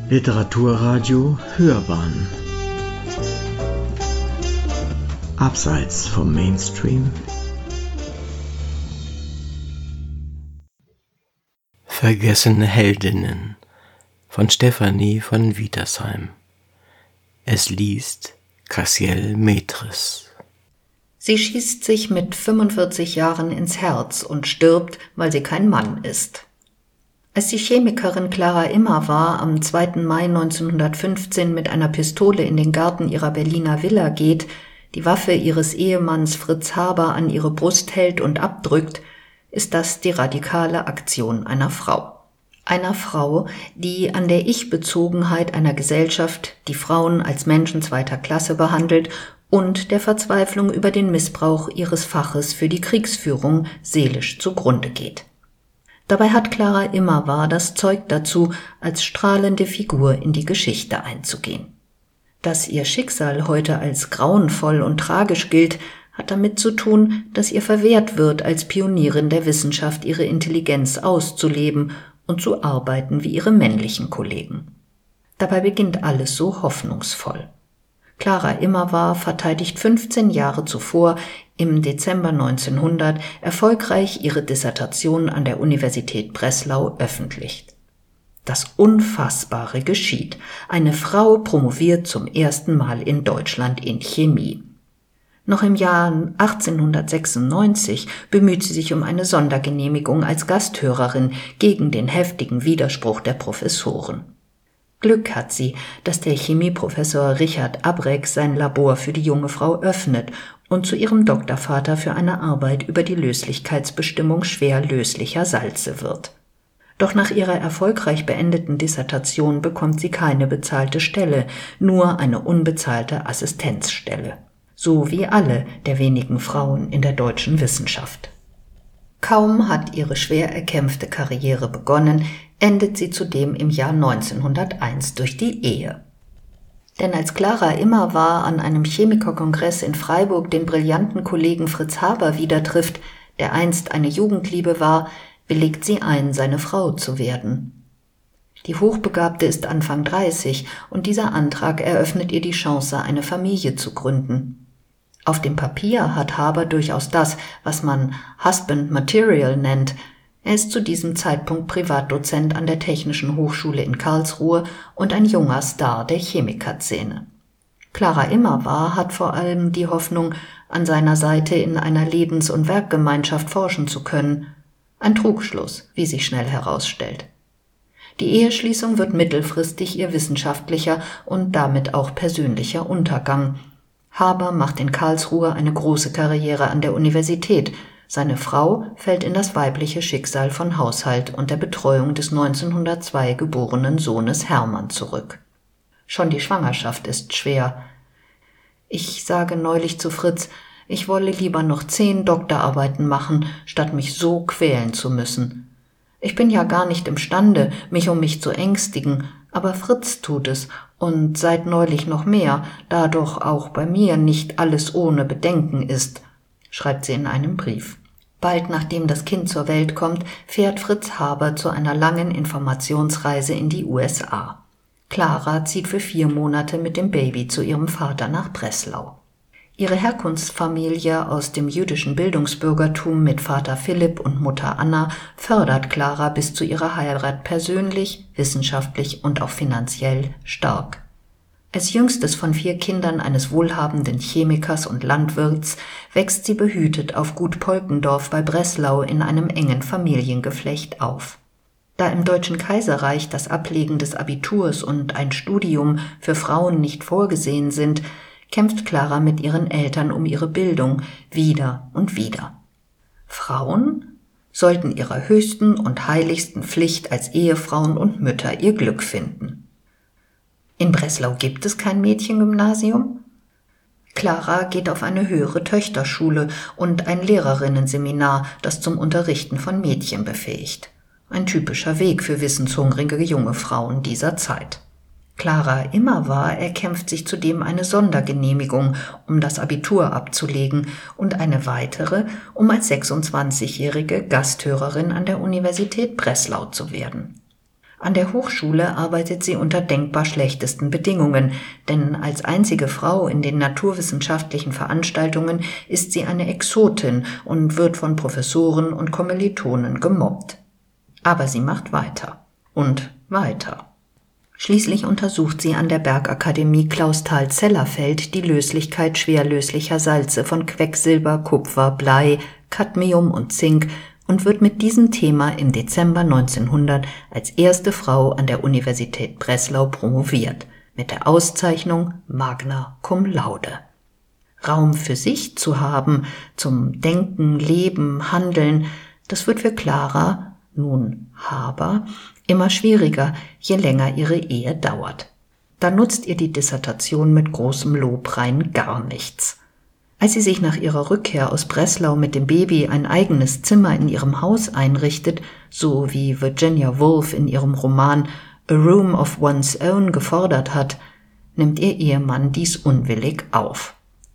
Literaturradio Hörbahn Abseits vom Mainstream. Vergessene Heldinnen von Stefanie von Wietersheim. Es liest Cassiel Metris. Sie schießt sich mit 45 Jahren ins Herz und stirbt, weil sie kein Mann ist. Als die Chemikerin Clara Immerwahr am 2. Mai 1915 mit einer Pistole in den Garten ihrer Berliner Villa geht, die Waffe ihres Ehemanns Fritz Haber an ihre Brust hält und abdrückt, ist das die radikale Aktion einer Frau. Einer Frau, die an der Ich-Bezogenheit einer Gesellschaft, die Frauen als Menschen zweiter Klasse behandelt, und der Verzweiflung über den Missbrauch ihres Faches für die Kriegsführung seelisch zugrunde geht. Dabei hat Clara Immerwahr das Zeug dazu, als strahlende Figur in die Geschichte einzugehen. Dass ihr Schicksal heute als grauenvoll und tragisch gilt, hat damit zu tun, dass ihr verwehrt wird, als Pionierin der Wissenschaft ihre Intelligenz auszuleben und zu arbeiten wie ihre männlichen Kollegen. Dabei beginnt alles so hoffnungsvoll. Clara Immerwahr verteidigt 15 Jahre zuvor, im Dezember 1900, erfolgreich ihre Dissertation an der Universität Breslau öffentlich. Das Unfassbare geschieht. Eine Frau promoviert zum ersten Mal in Deutschland in Chemie. Noch im Jahr 1896 bemüht sie sich um eine Sondergenehmigung als Gasthörerin gegen den heftigen Widerspruch der Professoren. Glück hat sie, dass der Chemieprofessor Richard Abreck sein Labor für die junge Frau öffnet und zu ihrem Doktorvater für eine Arbeit über die Löslichkeitsbestimmung schwer löslicher Salze wird. Doch nach ihrer erfolgreich beendeten Dissertation bekommt sie keine bezahlte Stelle, nur eine unbezahlte Assistenzstelle. So wie alle der wenigen Frauen in der deutschen Wissenschaft. Kaum hat ihre schwer erkämpfte Karriere begonnen, endet sie zudem im Jahr 1901 durch die Ehe. Denn als Clara Immerwahr an einem Chemikerkongress in Freiburg den brillanten Kollegen Fritz Haber wieder trifft, der einst eine Jugendliebe war, willigt sie ein, seine Frau zu werden. Die Hochbegabte ist Anfang 30 und dieser Antrag eröffnet ihr die Chance, eine Familie zu gründen. Auf dem Papier hat Haber durchaus das, was man Husband Material nennt. Er ist zu diesem Zeitpunkt Privatdozent an der Technischen Hochschule in Karlsruhe und ein junger Star der Chemikerszene. Clara Immerwahr hat vor allem die Hoffnung, an seiner Seite in einer Lebens- und Werkgemeinschaft forschen zu können. Ein Trugschluss, wie sich schnell herausstellt. Die Eheschließung wird mittelfristig ihr wissenschaftlicher und damit auch persönlicher Untergang. Haber macht in Karlsruhe eine große Karriere an der Universität. Seine Frau fällt in das weibliche Schicksal von Haushalt und der Betreuung des 1902 geborenen Sohnes Hermann zurück. Schon die Schwangerschaft ist schwer. Ich sage neulich zu Fritz, ich wolle lieber noch 10 Doktorarbeiten machen, statt mich so quälen zu müssen. Ich bin ja gar nicht imstande, mich um mich zu ängstigen, aber Fritz tut es und seit neulich noch mehr, da doch auch bei mir nicht alles ohne Bedenken ist, schreibt sie in einem Brief. Bald nachdem das Kind zur Welt kommt, fährt Fritz Haber zu einer langen Informationsreise in die USA. Clara zieht für 4 Monate mit dem Baby zu ihrem Vater nach Breslau. Ihre Herkunftsfamilie aus dem jüdischen Bildungsbürgertum mit Vater Philipp und Mutter Anna fördert Clara bis zu ihrer Heirat persönlich, wissenschaftlich und auch finanziell stark. Als jüngstes von 4 Kindern eines wohlhabenden Chemikers und Landwirts wächst sie behütet auf Gut Polkendorf bei Breslau in einem engen Familiengeflecht auf. Da im Deutschen Kaiserreich das Ablegen des Abiturs und ein Studium für Frauen nicht vorgesehen sind, kämpft Clara mit ihren Eltern um ihre Bildung wieder und wieder. Frauen sollten ihrer höchsten und heiligsten Pflicht als Ehefrauen und Mütter ihr Glück finden. In Breslau gibt es kein Mädchengymnasium? Clara geht auf eine höhere Töchterschule und ein Lehrerinnenseminar, das zum Unterrichten von Mädchen befähigt. Ein typischer Weg für wissenshungrige junge Frauen dieser Zeit. Clara Immerwahr erkämpft sich zudem eine Sondergenehmigung, um das Abitur abzulegen und eine weitere, um als 26-jährige Gasthörerin an der Universität Breslau zu werden. An der Hochschule arbeitet sie unter denkbar schlechtesten Bedingungen, denn als einzige Frau in den naturwissenschaftlichen Veranstaltungen ist sie eine Exotin und wird von Professoren und Kommilitonen gemobbt. Aber sie macht weiter und weiter. Schließlich untersucht sie an der Bergakademie Clausthal-Zellerfeld die Löslichkeit schwerlöslicher Salze von Quecksilber, Kupfer, Blei, Cadmium und Zink und wird mit diesem Thema im Dezember 1900 als erste Frau an der Universität Breslau promoviert, mit der Auszeichnung Magna Cum Laude. Raum für sich zu haben, zum Denken, Leben, Handeln, das wird für Clara, nun Haber, immer schwieriger, je länger ihre Ehe dauert. Da nutzt ihr die Dissertation mit großem Lob rein gar nichts. Als sie sich nach ihrer Rückkehr aus Breslau mit dem Baby ein eigenes Zimmer in ihrem Haus einrichtet, so wie Virginia Woolf in ihrem Roman A Room of One's Own gefordert hat, nimmt ihr Ehemann dies unwillig auf.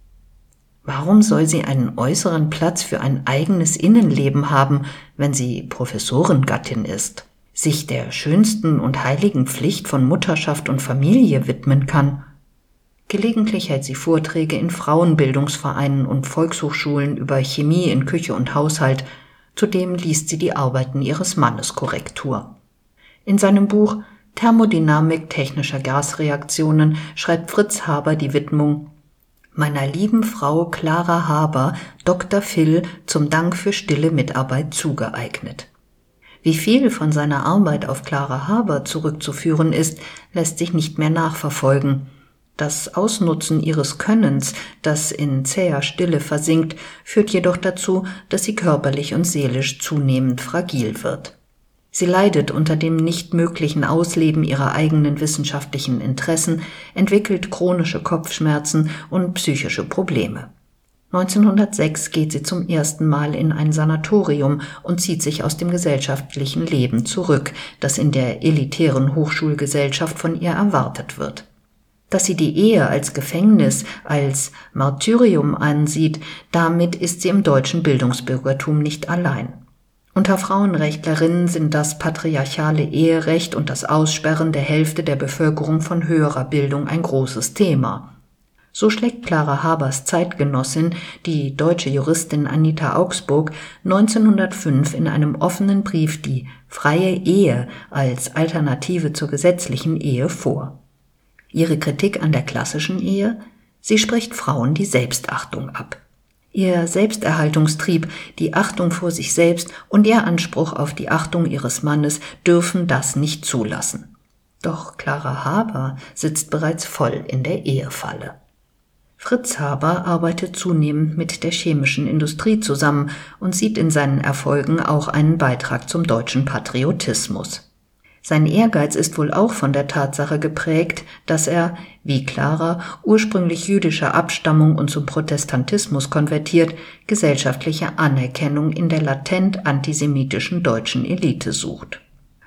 Warum soll sie einen äußeren Platz für ein eigenes Innenleben haben, wenn sie Professorengattin ist, sich der schönsten und heiligen Pflicht von Mutterschaft und Familie widmen kann? Gelegentlich hält sie Vorträge in Frauenbildungsvereinen und Volkshochschulen über Chemie in Küche und Haushalt. Zudem liest sie die Arbeiten ihres Mannes Korrektur. In seinem Buch Thermodynamik technischer Gasreaktionen schreibt Fritz Haber die Widmung »Meiner lieben Frau Clara Haber, Dr. Phil, zum Dank für stille Mitarbeit zugeeignet.« Wie viel von seiner Arbeit auf Clara Haber zurückzuführen ist, lässt sich nicht mehr nachverfolgen. Das Ausnutzen ihres Könnens, das in zäher Stille versinkt, führt jedoch dazu, dass sie körperlich und seelisch zunehmend fragil wird. Sie leidet unter dem nicht möglichen Ausleben ihrer eigenen wissenschaftlichen Interessen, entwickelt chronische Kopfschmerzen und psychische Probleme. 1906 geht sie zum ersten Mal in ein Sanatorium und zieht sich aus dem gesellschaftlichen Leben zurück, das in der elitären Hochschulgesellschaft von ihr erwartet wird. Dass sie die Ehe als Gefängnis, als Martyrium ansieht, damit ist sie im deutschen Bildungsbürgertum nicht allein. Unter Frauenrechtlerinnen sind das patriarchale Eherecht und das Aussperren der Hälfte der Bevölkerung von höherer Bildung ein großes Thema. So schlägt Clara Habers Zeitgenossin, die deutsche Juristin Anita Augsburg, 1905 in einem offenen Brief die freie Ehe als Alternative zur gesetzlichen Ehe vor. Ihre Kritik an der klassischen Ehe? Sie spricht Frauen die Selbstachtung ab. Ihr Selbsterhaltungstrieb, die Achtung vor sich selbst und ihr Anspruch auf die Achtung ihres Mannes dürfen das nicht zulassen. Doch Clara Haber sitzt bereits voll in der Ehefalle. Fritz Haber arbeitet zunehmend mit der chemischen Industrie zusammen und sieht in seinen Erfolgen auch einen Beitrag zum deutschen Patriotismus. Sein Ehrgeiz ist wohl auch von der Tatsache geprägt, dass er, wie Clara, ursprünglich jüdischer Abstammung und zum Protestantismus konvertiert, gesellschaftliche Anerkennung in der latent antisemitischen deutschen Elite sucht.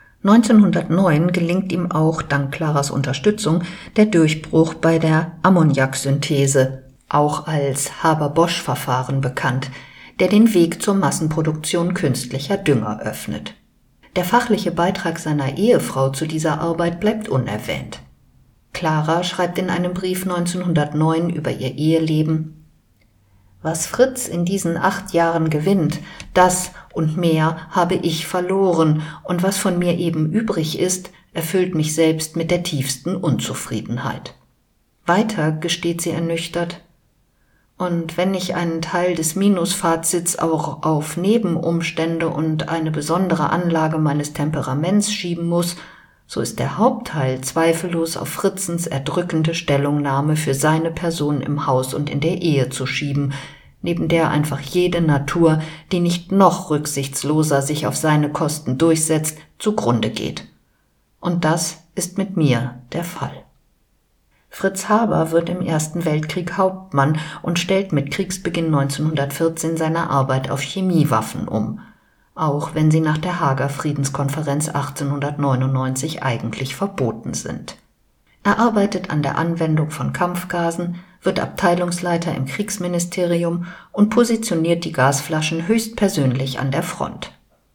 1909 gelingt ihm auch, dank Claras Unterstützung, der Durchbruch bei der Ammoniaksynthese, auch als Haber-Bosch-Verfahren bekannt, der den Weg zur Massenproduktion künstlicher Dünger öffnet. Der fachliche Beitrag seiner Ehefrau zu dieser Arbeit bleibt unerwähnt. Clara schreibt in einem Brief 1909 über ihr Eheleben: »Was Fritz in diesen 8 Jahren gewinnt, das und mehr habe ich verloren, und was von mir eben übrig ist, erfüllt mich selbst mit der tiefsten Unzufriedenheit.« Weiter gesteht sie ernüchtert: »Und wenn ich einen Teil des Minusfazits auch auf Nebenumstände und eine besondere Anlage meines Temperaments schieben muss, so ist der Hauptteil zweifellos auf Fritzens erdrückende Stellungnahme für seine Person im Haus und in der Ehe zu schieben, neben der einfach jede Natur, die nicht noch rücksichtsloser sich auf seine Kosten durchsetzt, zugrunde geht. Und das ist mit mir der Fall.« Fritz Haber wird im Ersten Weltkrieg Hauptmann und stellt mit Kriegsbeginn 1914 seine Arbeit auf Chemiewaffen um, auch wenn sie nach der Haager Friedenskonferenz 1899 eigentlich verboten sind. Er arbeitet an der Anwendung von Kampfgasen, wird Abteilungsleiter im Kriegsministerium und positioniert die Gasflaschen höchstpersönlich an der Front.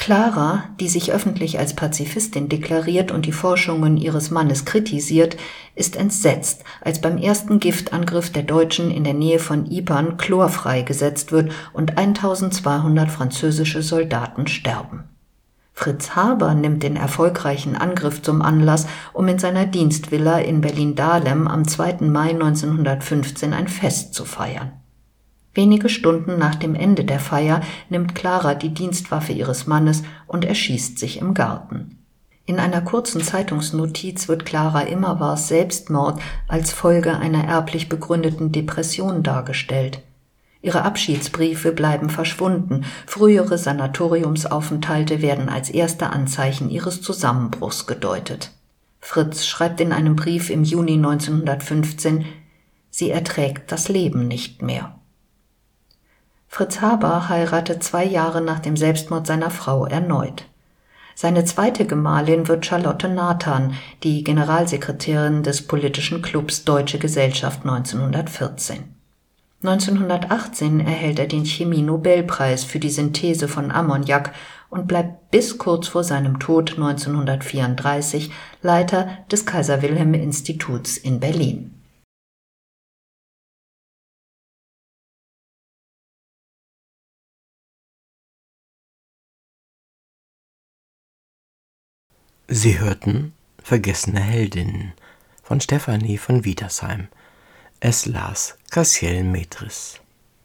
Clara, die sich öffentlich als Pazifistin deklariert und die Forschungen ihres Mannes kritisiert, ist entsetzt, als beim ersten Giftangriff der Deutschen in der Nähe von Ypern Chlor freigesetzt wird und 1200 französische Soldaten sterben. Fritz Haber nimmt den erfolgreichen Angriff zum Anlass, um in seiner Dienstvilla in Berlin-Dahlem am 2. Mai 1915 ein Fest zu feiern. Wenige Stunden nach dem Ende der Feier nimmt Clara die Dienstwaffe ihres Mannes und erschießt sich im Garten. In einer kurzen Zeitungsnotiz wird Clara Immerwahrs Selbstmord als Folge einer erblich begründeten Depression dargestellt. Ihre Abschiedsbriefe bleiben verschwunden, frühere Sanatoriumsaufenthalte werden als erste Anzeichen ihres Zusammenbruchs gedeutet. Fritz schreibt in einem Brief im Juni 1915: Sie erträgt das Leben nicht mehr. Fritz Haber heiratet 2 Jahre nach dem Selbstmord seiner Frau erneut. Seine zweite Gemahlin wird Charlotte Nathan, die Generalsekretärin des politischen Clubs Deutsche Gesellschaft 1914. 1918 erhält er den Chemie-Nobelpreis für die Synthese von Ammoniak und bleibt bis kurz vor seinem Tod 1934 Leiter des Kaiser-Wilhelm-Instituts in Berlin. Sie hörten Vergessene Heldinnen von Stefanie von Wiedersheim. Es las Cassiel Metris.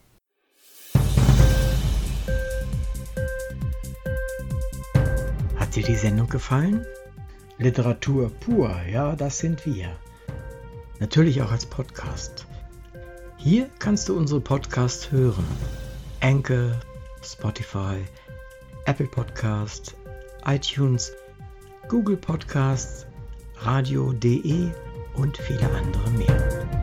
Hat dir die Sendung gefallen? Literatur pur, ja, das sind wir. Natürlich auch als Podcast. Hier kannst du unsere Podcasts hören. Anchor, Spotify, Apple Podcast, iTunes, Google Podcasts, radio.de und viele andere mehr.